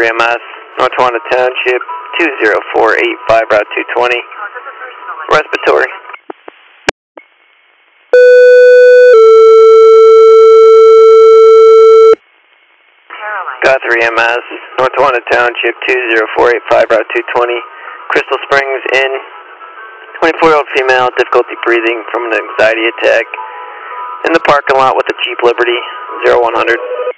Guthrie MS, North Wanda Township, 20485, Route 220, respiratory. Guthrie MS, North Wanda Township, 20485, Route 220, Crystal Springs in, 24-year-old female, difficulty breathing from an anxiety attack, in the parking lot with a Jeep Liberty, 0100.